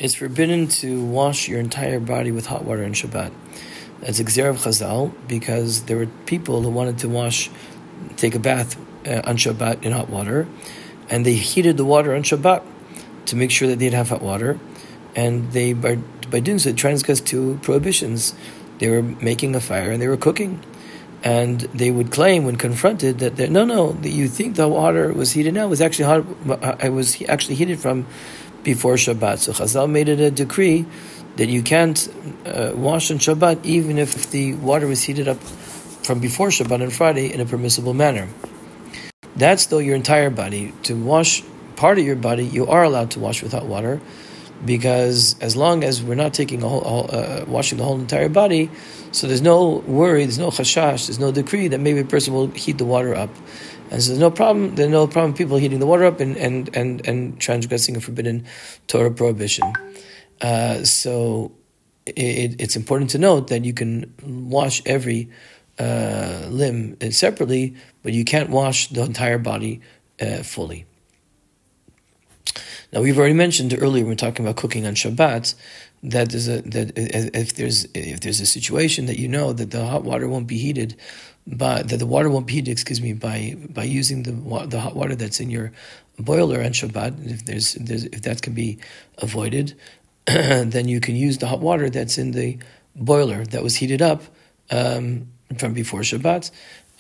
It's forbidden to wash your entire body with hot water on Shabbat. That's a gzera of Chazal, because there were people who wanted to take a bath on Shabbat in hot water, and they heated the water on Shabbat to make sure that they'd have hot water, and they, by doing so, transgressed two prohibitions. They were making a fire and they were cooking, and they would claim when confronted that that you think the water was heated now, it was actually hot. It was actually heated from before Shabbat. So Chazal made it a decree that you can't wash on Shabbat even if the water was heated up from before Shabbat on Friday in a permissible manner. That's though your entire body. To wash part of your body, you are allowed to wash with hot water, because as long as we're not taking washing the whole entire body, so there's no worry, there's no chashash, there's no decree that maybe a person will heat the water up. And so there's no problem people heating the water up and transgressing a forbidden Torah prohibition. So it's important to note that you can wash every limb separately, but you can't wash the entire body fully. Now, we've already mentioned earlier when we were talking about cooking on Shabbat that if there's a situation that you know that the hot water won't be heated, by using the hot water that's in your boiler on Shabbat, if that can be avoided, then you can use the hot water that's in the boiler that was heated up from before Shabbat,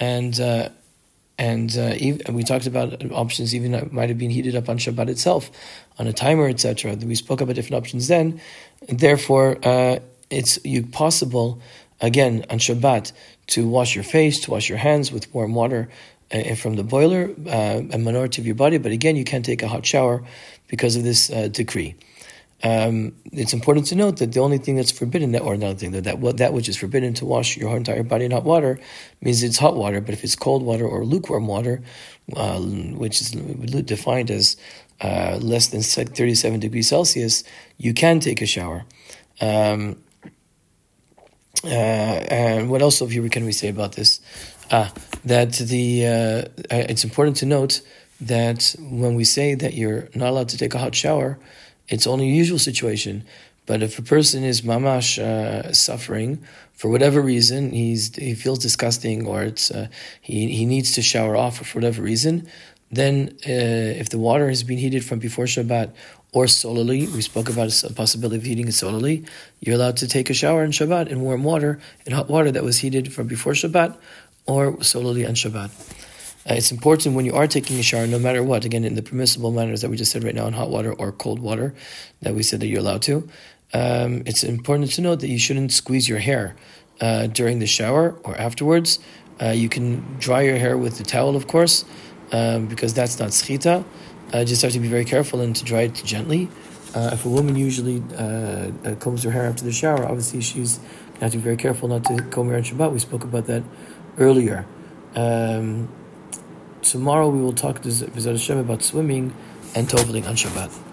and we talked about options even that might have been heated up on Shabbat itself, on a timer, etc. We spoke about different options then. Therefore, it's possible, again, on Shabbat, to wash your face, to wash your hands with warm water from the boiler, a minority of your body. But again, you can't take a hot shower because of this decree. It's important to note that the only thing that's forbidden, that which is forbidden to wash your whole entire body in hot water, means it's hot water. But if it's cold water or lukewarm water, which is defined as less than 37 degrees Celsius, you can take a shower. And what else can we say about this? It's important to note that when we say that you're not allowed to take a hot shower, it's only a usual situation. But if a person is mamash suffering for whatever reason, he feels disgusting, or he needs to shower off for whatever reason, then if the water has been heated from before Shabbat or solely, we spoke about a possibility of heating it solely, you're allowed to take a shower on Shabbat in warm water, in hot water that was heated from before Shabbat or solely on Shabbat. It's important when you are taking a shower, no matter what, again, in the permissible manners that we just said right now, in hot water or cold water, that we said that you're allowed to. It's important to note that you shouldn't squeeze your hair during the shower or afterwards. You can dry your hair with the towel, of course, because that's not schita. Just have to be very careful and to dry it gently. If a woman usually combs her hair after the shower, obviously she's going to have to be very careful not to comb her hair on Shabbat. We spoke about that earlier. Tomorrow we will talk to B'ezras Hashem about swimming and toveling on Shabbat.